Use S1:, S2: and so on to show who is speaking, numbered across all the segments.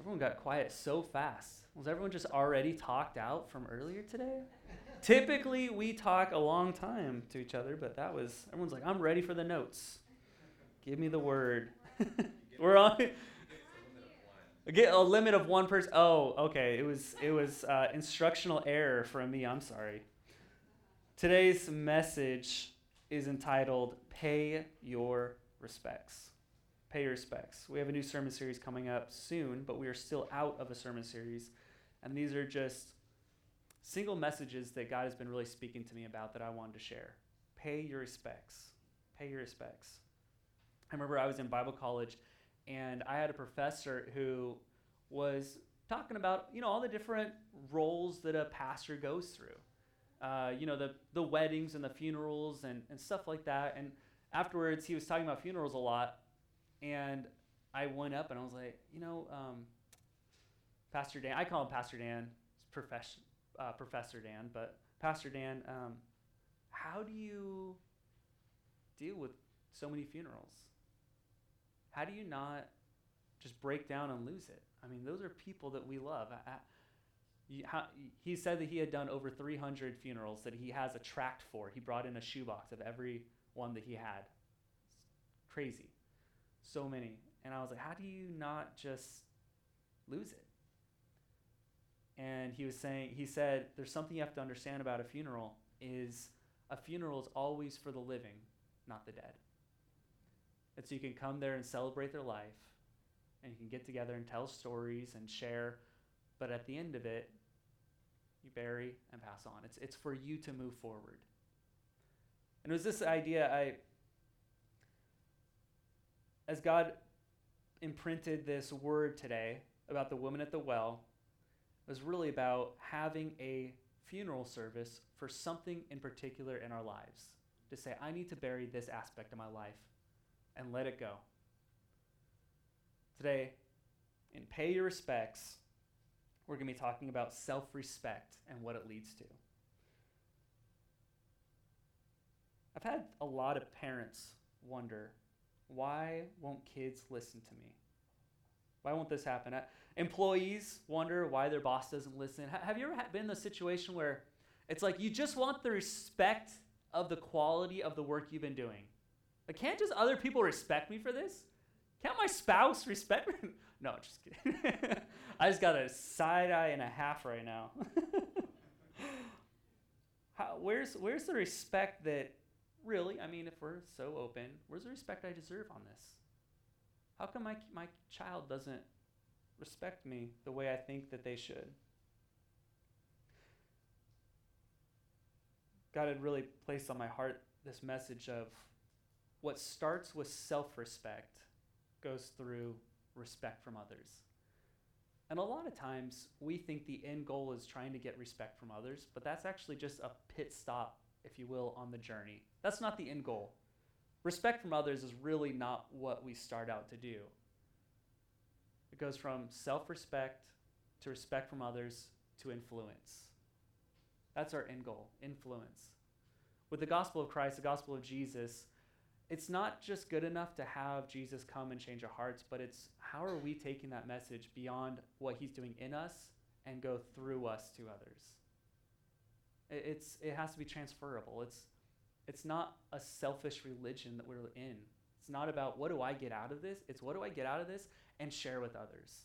S1: Everyone got quiet so fast. Was everyone just already talked out from earlier today? Typically, we talk a long time to each other, but everyone's like, I'm ready for the notes. Give me the word. We're on. Get a limit of one person. Oh, okay. It was instructional error from me. I'm sorry. Today's message is entitled Pay Your Respects. Pay your respects. We have a new sermon series coming up soon, but we are still out of a sermon series. And these are just single messages that God has been really speaking to me about that I wanted to share. Pay your respects. Pay your respects. I remember I was in Bible college, and I had a professor who was talking about, all the different roles that a pastor goes through. The weddings and the funerals and stuff like that. And afterwards, he was talking about funerals a lot. And I went up and I was like, Pastor Dan, I call him Pastor Dan, Professor Dan, but Pastor Dan, how do you deal with so many funerals? How do you not just break down and lose it? I mean, those are people that we love. He said that he had done over 300 funerals that he has a tract for. He brought in a shoebox of every one that he had. It's crazy. So many. And I was like, how do you not just lose it? And he said, there's something you have to understand about a funeral is always for the living, not the dead. And so you can come there and celebrate their life, and you can get together and tell stories and share, but at the end of it, you bury and pass on. It's for you to move forward. And it was this idea as God imprinted this word today about the woman at the well, it was really about having a funeral service for something in particular in our lives. To say, I need to bury this aspect of my life and let it go. Today, in Pay Your Respects, we're going to be talking about self-respect and what it leads to. I've had a lot of parents wonder, why won't kids listen to me? Why won't this happen? Employees wonder why their boss doesn't listen. Have you ever been in a situation where it's like you just want the respect of the quality of the work you've been doing? Like, can't just other people respect me for this? Can't my spouse respect me? No, just kidding. I just got a side eye and a half right now. Where's the respect that really, if we're so open, where's the respect I deserve on this? How come my child doesn't respect me the way I think that they should? God had really placed on my heart this message of what starts with self-respect goes through respect from others. And a lot of times we think the end goal is trying to get respect from others, but that's actually just a pit stop, if you will, on the journey. That's not the end goal. Respect from others is really not what we start out to do. It goes from self-respect to respect from others to influence. That's our end goal, influence. With the gospel of Christ, the gospel of Jesus, it's not just good enough to have Jesus come and change our hearts, but it's how are we taking that message beyond what he's doing in us and go through us to others. It has to be transferable. It's not a selfish religion that we're in. It's not about what do I get out of this? It's what do I get out of this and share with others.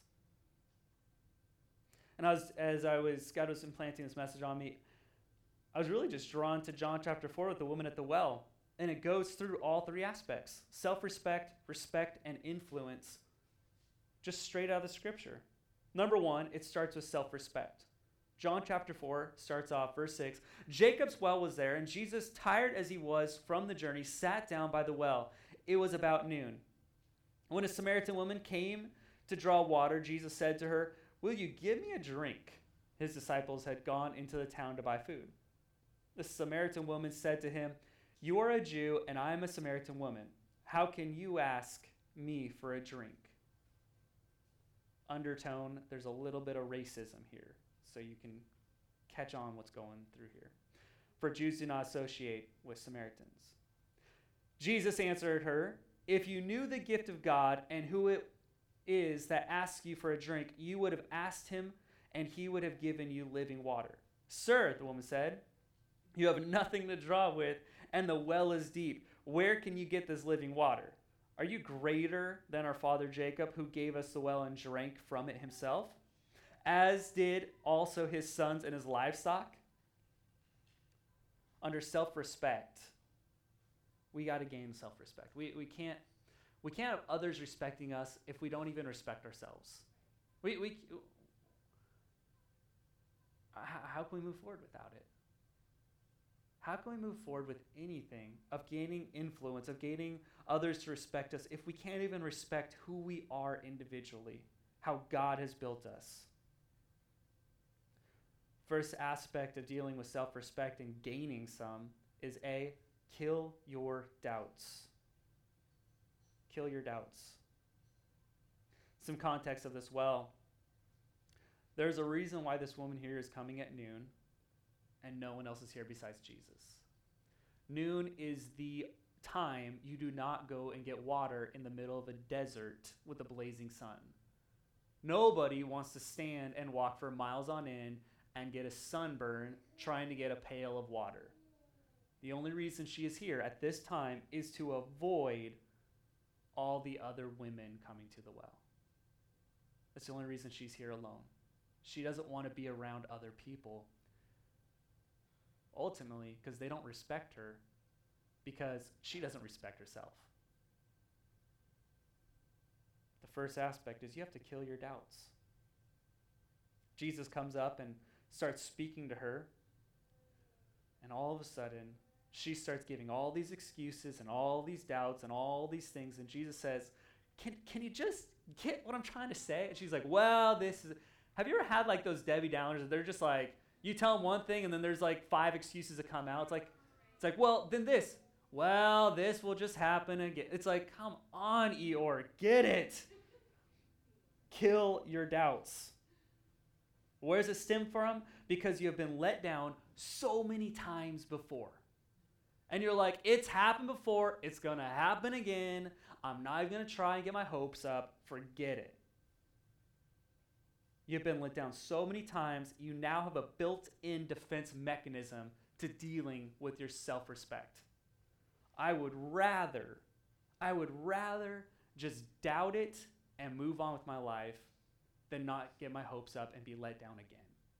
S1: And God was implanting this message on me, I was really just drawn to John chapter 4 with the woman at the well. And it goes through all three aspects: self-respect, respect, and influence, just straight out of the scripture. Number one, it starts with self-respect. John chapter 4 starts off, verse 6. Jacob's well was there, and Jesus, tired as he was from the journey, sat down by the well. It was about noon. When a Samaritan woman came to draw water, Jesus said to her, "Will you give me a drink?" His disciples had gone into the town to buy food. The Samaritan woman said to him, "You are a Jew, and I am a Samaritan woman. How can you ask me for a drink?" Undertone, there's a little bit of racism here, so you can catch on what's going through here. For Jews do not associate with Samaritans. Jesus answered her, "If you knew the gift of God and who it is that asks you for a drink, you would have asked him, and he would have given you living water. Sir, the woman said, you have nothing to draw with, and the well is deep. Where can you get this living water? Are you greater than our father Jacob, who gave us the well and drank from it himself, as did also his sons and his livestock? Under self-respect, we got to gain self-respect. We can't have others respecting us if we don't even respect ourselves. How can we move forward without it? How can we move forward with anything of gaining influence, of gaining others to respect us, if we can't even respect who we are individually, how God has built us? First aspect of dealing with self-respect and gaining some is A, kill your doubts. Kill your doubts. Some context of this well. There's a reason why this woman here is coming at noon and no one else is here besides Jesus. Noon is the time you do not go and get water in the middle of a desert with a blazing sun. Nobody wants to stand and walk for miles on end and get a sunburn trying to get a pail of water. The only reason she is here at this time is to avoid all the other women coming to the well. That's the only reason she's here alone. She doesn't want to be around other people. Ultimately, because they don't respect her, because she doesn't respect herself. The first aspect is you have to kill your doubts. Jesus comes up and starts speaking to her, and all of a sudden, she starts giving all these excuses and all these doubts and all these things, and Jesus says, can you just get what I'm trying to say? And she's like, well, have you ever had like those Debbie Downers? They're just like, you tell them one thing and then there's like 5 excuses that come out. It's like, well, then this. Well, this will just happen again. It's like, come on, Eeyore, get it. Kill your doubts. Where does it stem from? Because you have been let down so many times before. And you're like, it's happened before. It's going to happen again. I'm not even going to try and get my hopes up. Forget it. You've been let down so many times, you now have a built-in defense mechanism to dealing with your self-respect. I would rather just doubt it and move on with my life than not get my hopes up and be let down again.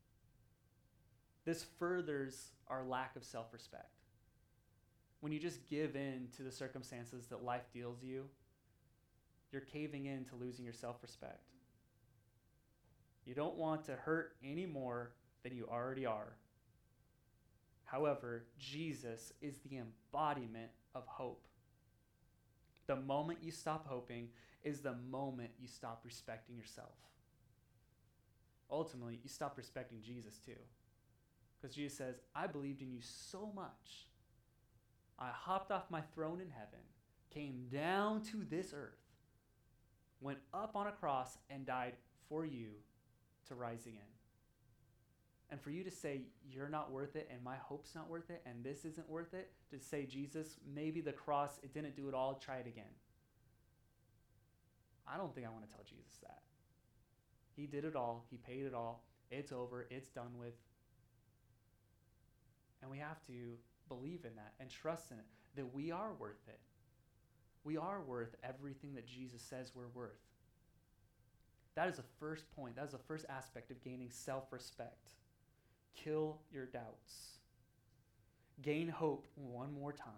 S1: This furthers our lack of self-respect. When you just give in to the circumstances that life deals you, you're caving in to losing your self-respect. You don't want to hurt any more than you already are. However, Jesus is the embodiment of hope. The moment you stop hoping is the moment you stop respecting yourself. Ultimately, you stop respecting Jesus too. Because Jesus says, I believed in you so much. I hopped off my throne in heaven, came down to this earth, went up on a cross and died for you to rise again. And for you to say you're not worth it and my hope's not worth it and this isn't worth it, to say, Jesus, maybe the cross, it didn't do it all, try it again. I don't think I want to tell Jesus that. He did it all. He paid it all. It's over. It's done with. And we have to believe in that and trust in it, that we are worth it. We are worth everything that Jesus says we're worth. That is the first point. That is the first aspect of gaining self-respect. Kill your doubts. Gain hope one more time.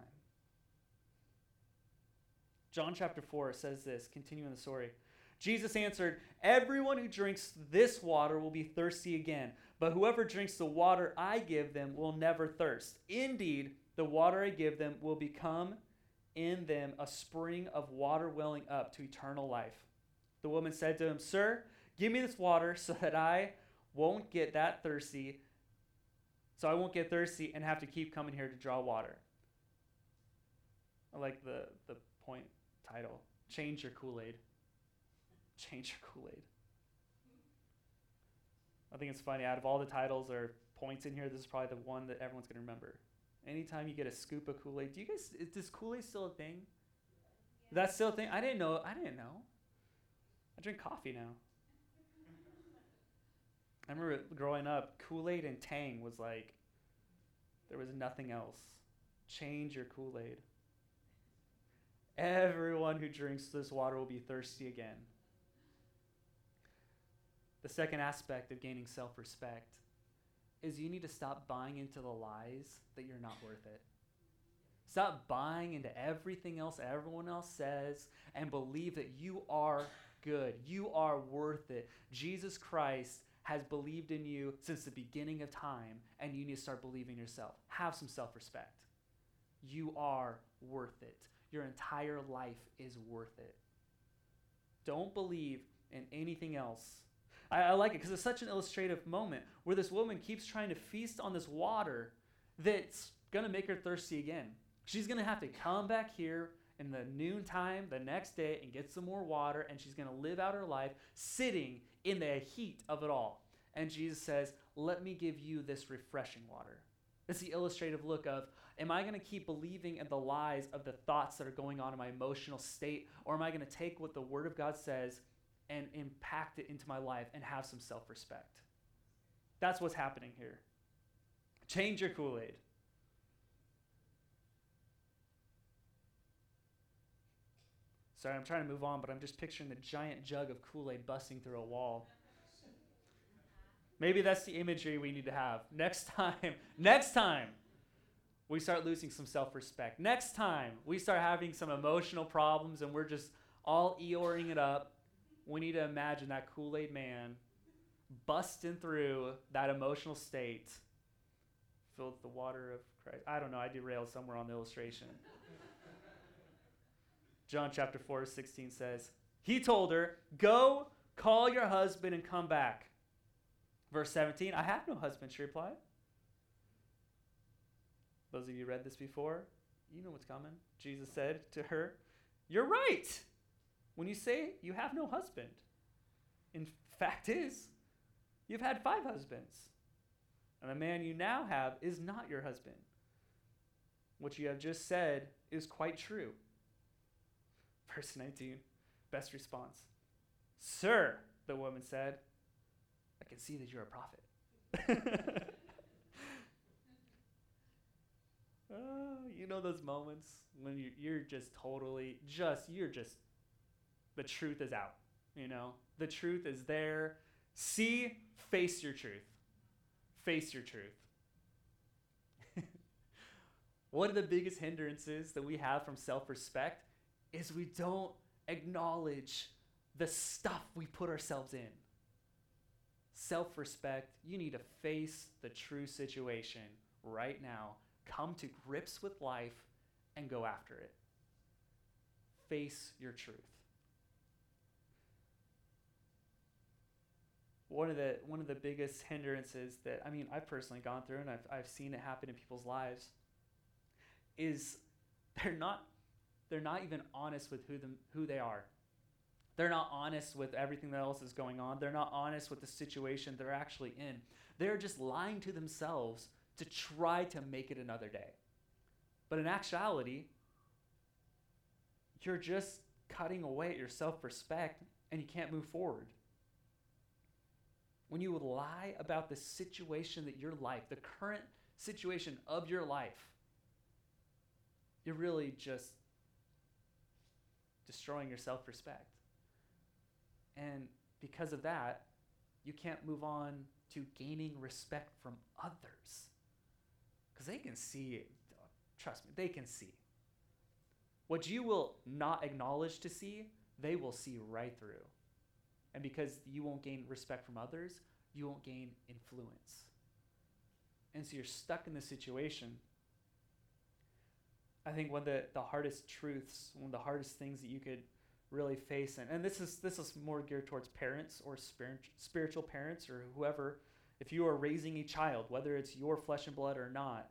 S1: John chapter 4 says this, continuing the story. Jesus answered, everyone who drinks this water will be thirsty again, but whoever drinks the water I give them will never thirst. Indeed, the water I give them will become in them a spring of water welling up to eternal life. The woman said to him, Sir, give me this water so that I won't get thirsty and have to keep coming here to draw water. I like the point title, Change Your Kool-Aid. Change your Kool-Aid. I think it's funny, out of all the titles or points in here, this is probably the one that everyone's going to remember. Anytime you get a scoop of Kool-Aid, is Kool-Aid still a thing? Yeah. That's still a thing? I didn't know. I drink coffee now. I remember growing up, Kool-Aid and Tang was like, there was nothing else. Change your Kool-Aid. Everyone who drinks this water will be thirsty again. The second aspect of gaining self-respect is you need to stop buying into the lies that you're not worth it. Stop buying into everything else everyone else says and believe that you are good. You are worth it. Jesus Christ has believed in you since the beginning of time, and you need to start believing yourself. Have some self-respect. You are worth it. Your entire life is worth it. Don't believe in anything else. I like it because it's such an illustrative moment where this woman keeps trying to feast on this water that's going to make her thirsty again. She's going to have to come back here in the noontime the next day and get some more water, and she's going to live out her life sitting in the heat of it all. And Jesus says, let me give you this refreshing water. It's the illustrative look of, am I going to keep believing in the lies of the thoughts that are going on in my emotional state, or am I going to take what the Word of God says and impact it into my life and have some self-respect? That's what's happening here. Change your Kool-Aid. Sorry, I'm trying to move on, but I'm just picturing the giant jug of Kool-Aid busting through a wall. Maybe that's the imagery we need to have. Next time we start losing some self-respect. Next time we start having some emotional problems and we're just all Eeyoreing it up, we need to imagine that Kool-Aid man busting through that emotional state filled with the water of Christ. I don't know, I derailed somewhere on the illustration. John chapter 4:16 says, he told her, go call your husband and come back. Verse 17, I have no husband, she replied. Those of you who read this before, you know what's coming. Jesus said to her, you're right when you say you have no husband. In fact is, you've had 5 husbands, and the man you now have is not your husband. What you have just said is quite true. Verse 19, best response. Sir, the woman said, I can see that you're a prophet. You know those moments when you're just totally, the truth is out, you know? The truth is there. Face your truth. Face your truth. One of the biggest hindrances that we have from self-respect is we don't acknowledge the stuff we put ourselves in. Self-respect, you need to face the true situation right now. Come to grips with life and go after it. Face your truth. One of the biggest hindrances that, I've personally gone through and I've seen it happen in people's lives is they're not even honest with who they are. They're not honest with everything that else is going on. They're not honest with the situation they're actually in. They're just lying to themselves to try to make it another day. But in actuality, you're just cutting away at your self-respect and you can't move forward. When you lie about the situation that your life, the current situation of your life, you're really just destroying your self-respect. And because of that, you can't move on to gaining respect from others. Because they can see it. Trust me, they can see. What you will not acknowledge to see, they will see right through. And because you won't gain respect from others, you won't gain influence. And so you're stuck in this situation. I think one of the hardest truths, one of the hardest things that you could really face, and this is more geared towards parents or spiritual parents or whoever, if you are raising a child, whether it's your flesh and blood or not,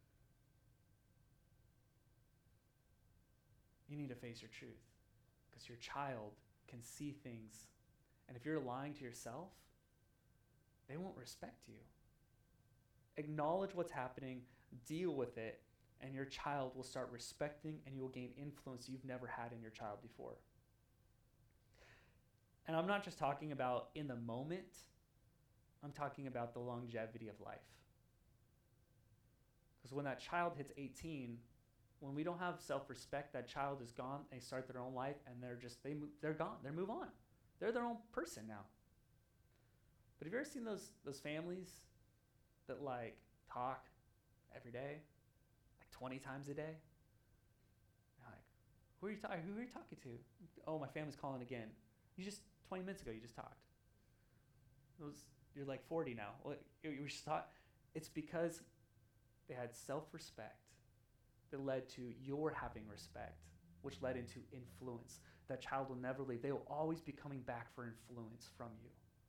S1: you need to face your truth because your child can see things. And if you're lying to yourself, they won't respect you. Acknowledge what's happening, deal with it, and your child will start respecting and you will gain influence you've never had in your child before. And I'm not just talking about in the moment, I'm talking about the longevity of life. Because when that child hits 18, when we don't have self-respect, that child is gone, they start their own life, and they're gone, they move on. They're their own person now. But have you ever seen those families that like talk every day, like 20 times a day? You're like, who are you talking to? Oh, my family's calling again. You just 20 minutes ago you just talked. You're like 40 now. Well, you just thought it's because they had self-respect that led to your having respect, which led into influence. That child will never leave. They will always be coming back for influence from you.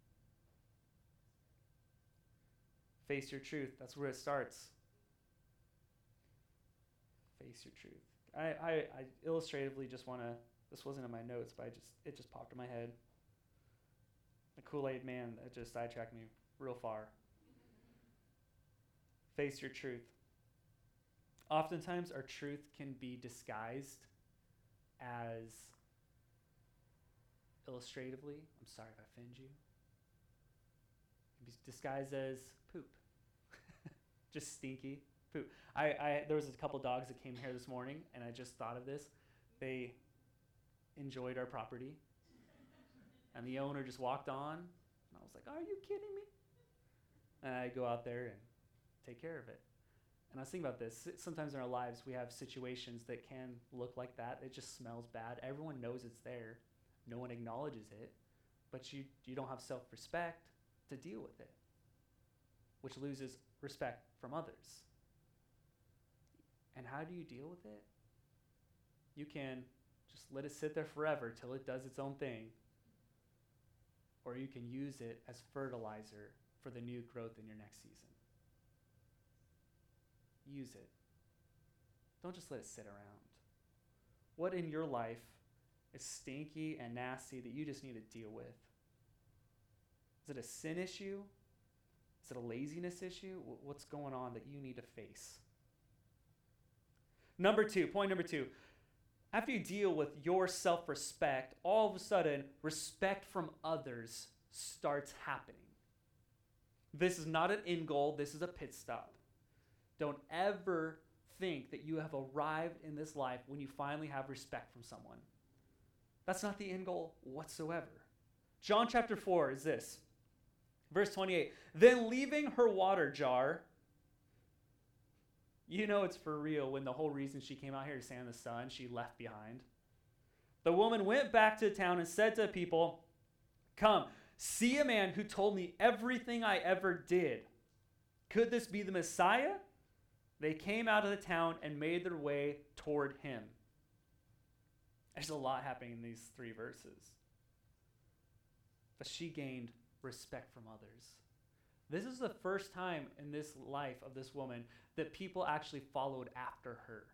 S1: Face your truth. That's where it starts. Face your truth. I illustratively just want to, this wasn't in my notes, but it just popped in my head. The Kool-Aid man, that just sidetracked me real far. Face your truth. Oftentimes, our truth can be disguised as, illustratively, I'm sorry if I offend you, it can be disguised as poop. Just stinky poop. There was a couple dogs that came here this morning, and I just thought of this. They enjoyed our property, and the owner just walked on, and I was like, are you kidding me? And I go out there and take care of it. And I was thinking about this. Sometimes in our lives, we have situations that can look like that. It just smells bad. Everyone knows it's there. No one acknowledges it. But you don't have self-respect to deal with it, which loses respect from others. And how do you deal with it? You can just let it sit there forever till it does its own thing. Or you can use it as fertilizer for the new growth in your next season. Use it. Don't just let it sit around. What in your life is stinky and nasty that you just need to deal with? Is it a sin issue? Is it a laziness issue? What's going on that you need to face? Point number two. After you deal with your self-respect, all of a sudden, respect from others starts happening. This is not an end goal. This is a pit stop. Don't ever think that you have arrived in this life when you finally have respect from someone. That's not the end goal whatsoever. John chapter 4 is this. Verse 28. Then leaving her water jar, you know it's for real when the whole reason she came out here to stand in the sun, she left behind. The woman went back to town and said to the people, come, see a man who told me everything I ever did. Could this be the Messiah? They came out of the town and made their way toward him. There's a lot happening in these 3 verses. But she gained respect from others. This is the first time in this life of this woman that people actually followed after her.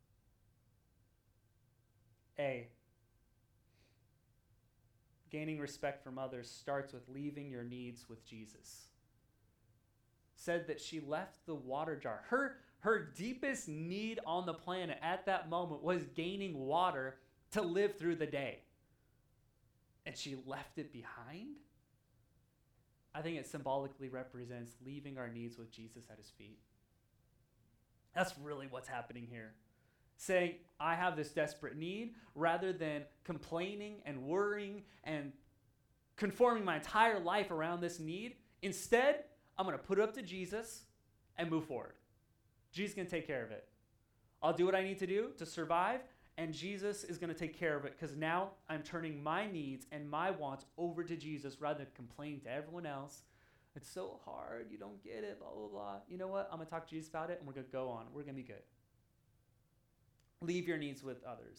S1: Gaining respect from others starts with leaving your needs with Jesus. Said that she left the water jar. Her deepest need on the planet at that moment was gaining water to live through the day. And she left it behind? I think it symbolically represents leaving our needs with Jesus at his feet. That's really what's happening here. Saying, I have this desperate need, rather than complaining and worrying and conforming my entire life around this need. Instead, I'm going to put it up to Jesus and move forward. Jesus is going to take care of it. I'll do what I need to do to survive, and Jesus is going to take care of it, because now I'm turning my needs and my wants over to Jesus rather than complaining to everyone else. It's so hard. You don't get it, blah, blah, blah. You know what? I'm going to talk to Jesus about it, and we're going to go on. We're going to be good. Leave your needs with others.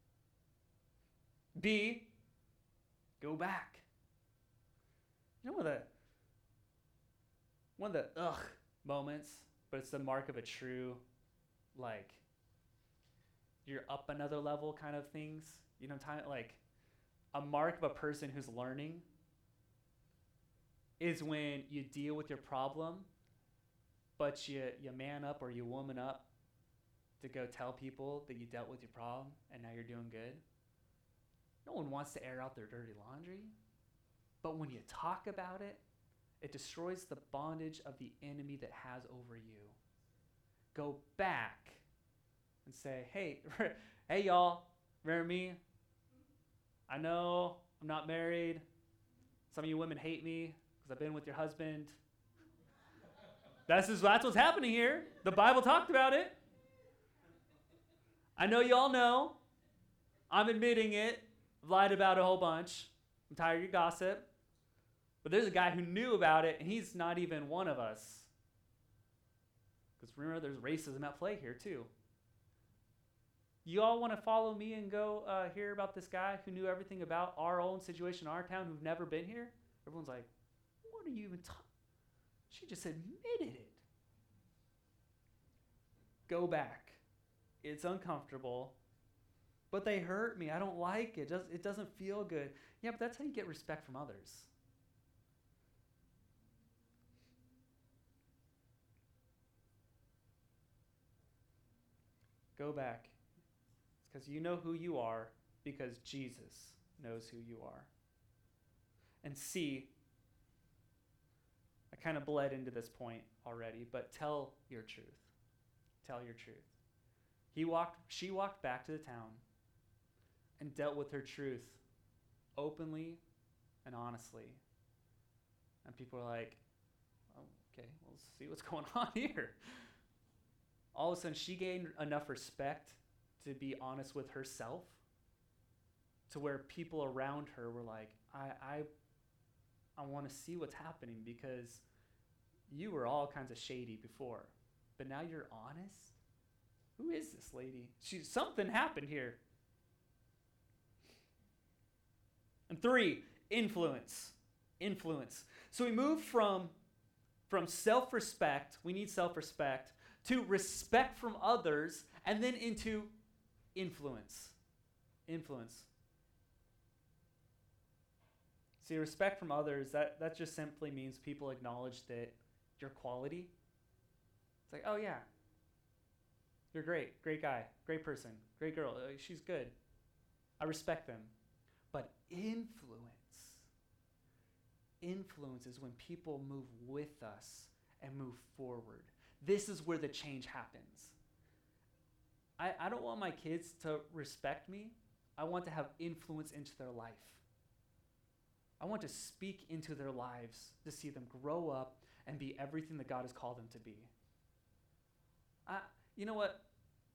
S1: B, go back. You know one of the moments, but it's the mark of a true, like, you're up another level kind of things. You know, like a mark of a person who's learning is when you deal with your problem, but you man up or you woman up to go tell people that you dealt with your problem and now you're doing good. No one wants to air out their dirty laundry. But when you talk about it, it destroys the bondage of the enemy that has over you. Go back and say, hey, hey y'all, remember me? I know I'm not married. Some of you women hate me because I've been with your husband. That's what's happening here. The Bible talked about it. I know you all know. I'm admitting it. I've lied about it a whole bunch. I'm tired of your gossip. But there's a guy who knew about it, and he's not even one of us. Because remember, there's racism at play here, too. You all want to follow me and go hear about this guy who knew everything about our own situation in our town who've never been here? Everyone's like, what are you even talking? She just admitted it. Go back. It's uncomfortable. But they hurt me. I don't like it. It doesn't feel good. Yeah, but that's how you get respect from others. Go back. It's because you know who you are, because Jesus knows who you are. And C, I kind of bled into this point already, but tell your truth. Tell your truth. She walked back to the town and dealt with her truth openly and honestly. And people were like, oh, okay, we'll see what's going on here. All of a sudden, she gained enough respect to be honest with herself to where people around her were like, I want to see what's happening because you were all kinds of shady before, but now you're honest? Who is this lady? Something happened here. And 3, influence. Influence. So we move from self-respect, we need self-respect, to respect from others, and then into influence. Influence. See, respect from others, that just simply means people acknowledge that your quality. It's like, oh yeah, you're great guy, great person, great girl, she's good. I respect them. But influence is when people move with us and move forward. This is where the change happens. I don't want my kids to respect me. I want to have influence into their life. I want to speak into their lives to see them grow up and be everything that God has called them to be. You know what?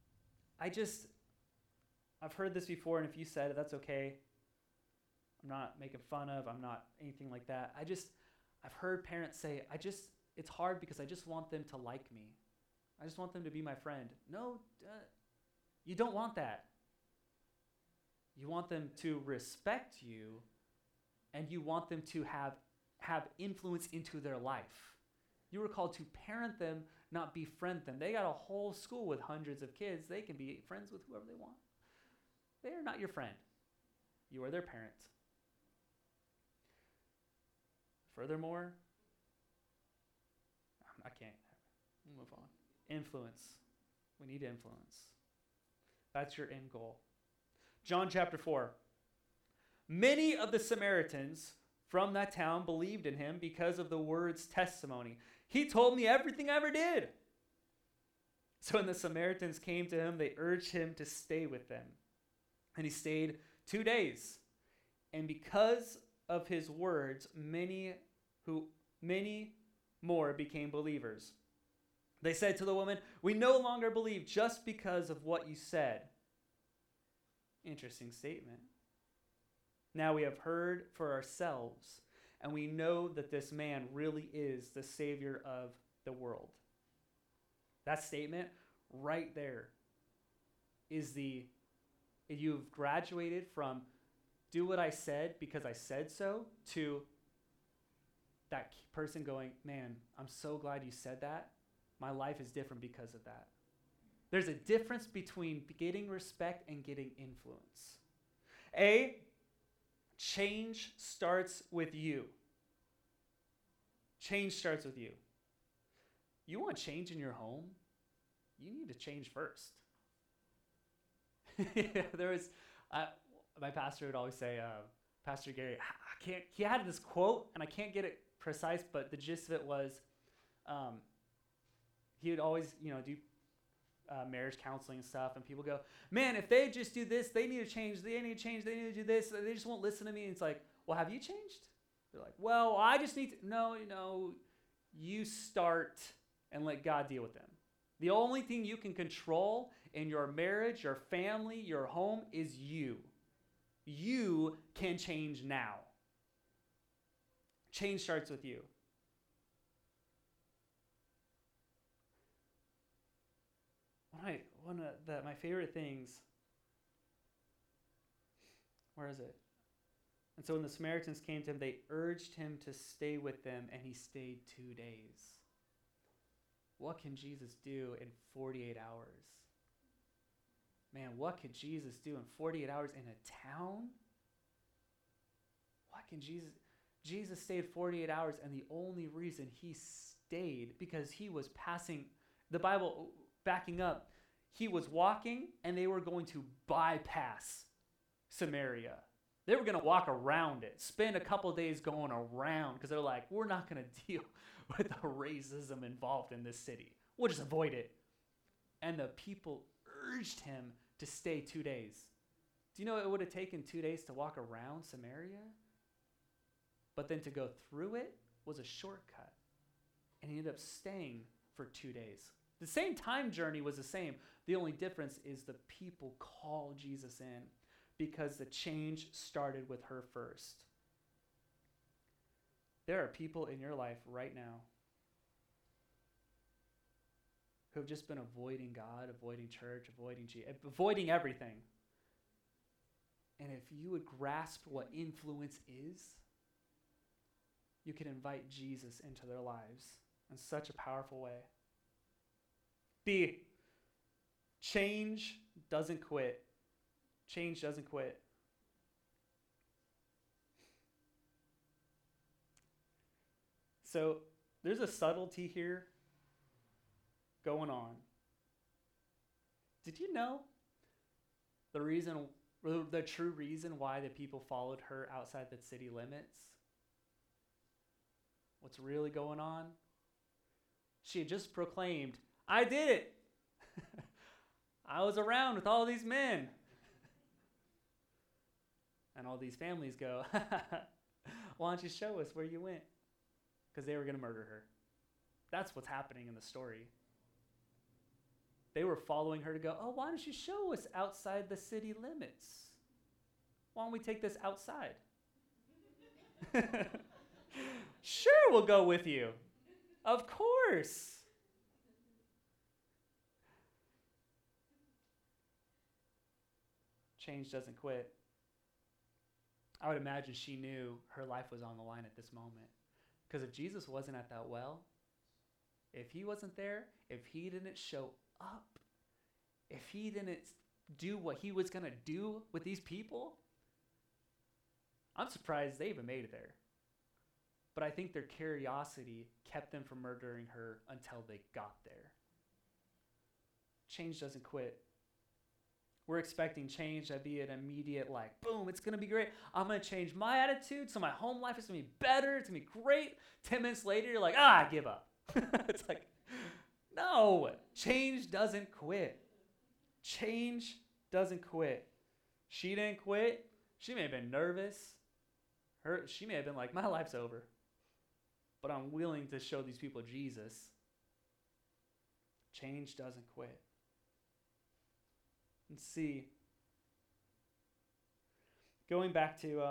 S1: I've heard this before, and if you said it, that's okay. I'm not making fun of, I'm not anything like that. I've heard parents say, it's hard because I just want them to like me. I just want them to be my friend. No, you don't want that. You want them to respect you, and you want them to have influence into their life. You were called to parent them, not befriend them. They got a whole school with hundreds of kids. They can be friends with whoever they want. They are not your friend. You are their parent. Furthermore, I can't. We'll move on. Influence. We need influence. That's your end goal. John chapter 4. Many of the Samaritans from that town believed in him because of the word's testimony. He told me everything I ever did. So when the Samaritans came to him, they urged him to stay with them. And he stayed 2 days. And because of his words, many more became believers. They said to the woman, "We no longer believe just because of what you said." Interesting statement. Now we have heard for ourselves, and we know that this man really is the Savior of the world. That statement right there is you've graduated from do what I said because I said so to that person going, man, I'm so glad you said that. My life is different because of that. There's a difference between getting respect and getting influence. Change starts with you. Change starts with you. You want change in your home? You need to change first. My pastor would always say, Pastor Gary, he had this quote, and I can't get it precise, but the gist of it was, he would always, do marriage counseling and stuff, and people go, man, if they just do this, they need to change, they need to do this, they just won't listen to me. And it's like, well, have you changed? They're like, well, I just need to. No, you start and let God deal with them. The only thing you can control in your marriage, your family, your home is you. You can change now. Change starts with you. One of my favorite things, where is it? And so when the Samaritans came to him, they urged him to stay with them, and he stayed 2 days. What can Jesus do in 48 hours? Man, what could Jesus do in 48 hours in a town? What can Jesus stayed 48 hours, and the only reason he stayed, because he was passing, the Bible backing up, he was walking, and they were going to bypass Samaria. They were going to walk around it, spend a couple days going around, because they're like, we're not going to deal with the racism involved in this city. We'll just avoid it. And the people urged him to stay 2 days. Do you know it would have taken 2 days to walk around Samaria? But then to go through it was a shortcut. And he ended up staying for 2 days. The same time journey was the same. The only difference is the people called Jesus in, because the change started with her first. There are people in your life right now who have just been avoiding God, avoiding church, avoiding everything. And if you would grasp what influence is, you can invite Jesus into their lives in such a powerful way. B, change doesn't quit. Change doesn't quit. So there's a subtlety here going on. Did you know the true reason why the people followed her outside the city limits? What's really going on? She had just proclaimed, I did it. I was around with all these men. And all these families go, why don't you show us where you went? Because they were going to murder her. That's what's happening in the story. They were following her to go, oh, why don't you show us outside the city limits? Why don't we take this outside? Sure, we'll go with you. Of course. Change doesn't quit. I would imagine she knew her life was on the line at this moment. Because if Jesus wasn't at that well, if he wasn't there, if he didn't show up, if he didn't do what he was going to do with these people, I'm surprised they even made it there. But I think their curiosity kept them from murdering her until they got there. Change doesn't quit. We're expecting change to be an immediate, like, boom, it's going to be great. I'm going to change my attitude, so my home life is going to be better. It's going to be great. 10 minutes later, you're like, I give up. It's like, no, change doesn't quit. Change doesn't quit. She didn't quit. She may have been nervous. She may have been like, my life's over. But I'm willing to show these people Jesus. Change doesn't quit. And see, going back to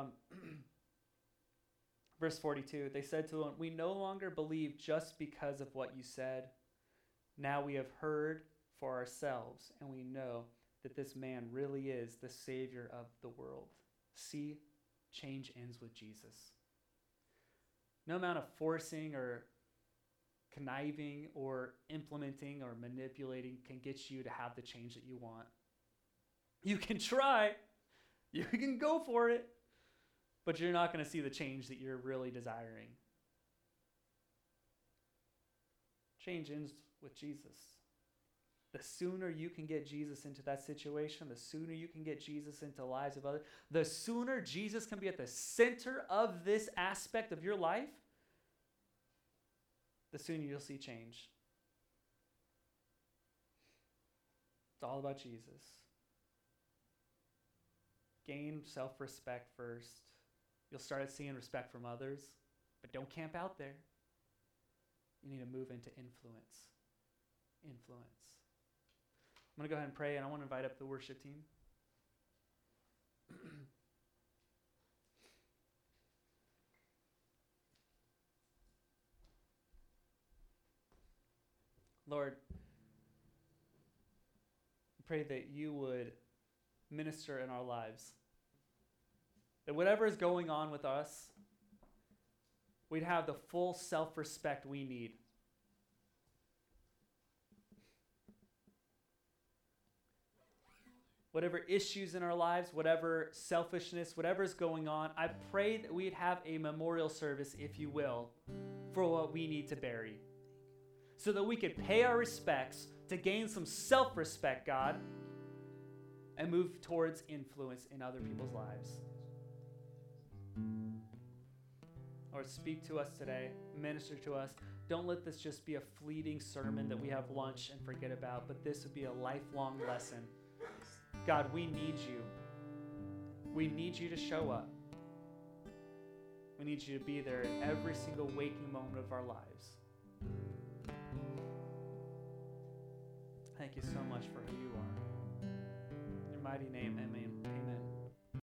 S1: verse 42, they said to him, we no longer believe just because of what you said. Now we have heard for ourselves, and we know that this man really is the Savior of the world. See, change ends with Jesus. No amount of forcing or conniving or implementing or manipulating can get you to have the change that you want. You can try. You can go for it. But you're not going to see the change that you're really desiring. Change ends with Jesus. The sooner you can get Jesus into that situation, the sooner you can get Jesus into the lives of others, the sooner Jesus can be at the center of this aspect of your life, the sooner you'll see change. It's all about Jesus. Gain self-respect first. You'll start seeing respect from others, but don't camp out there. You need to move into influence. Influence. I'm going to go ahead and pray, and I want to invite up the worship team. Lord, I pray that you would minister in our lives. That whatever is going on with us, we'd have the full self-respect we need. Whatever issues in our lives, whatever selfishness, whatever is going on, I pray that we'd have a memorial service, if you will, for what we need to bury. So that we could pay our respects to gain some self-respect, God, and move towards influence in other people's lives. Lord, speak to us today. Minister to us. Don't let this just be a fleeting sermon that we have lunch and forget about, but this would be a lifelong lesson. God, we need you. We need you to show up. We need you to be there in every single waking moment of our lives. Thank you so much for who you are. In your mighty name, amen. Amen.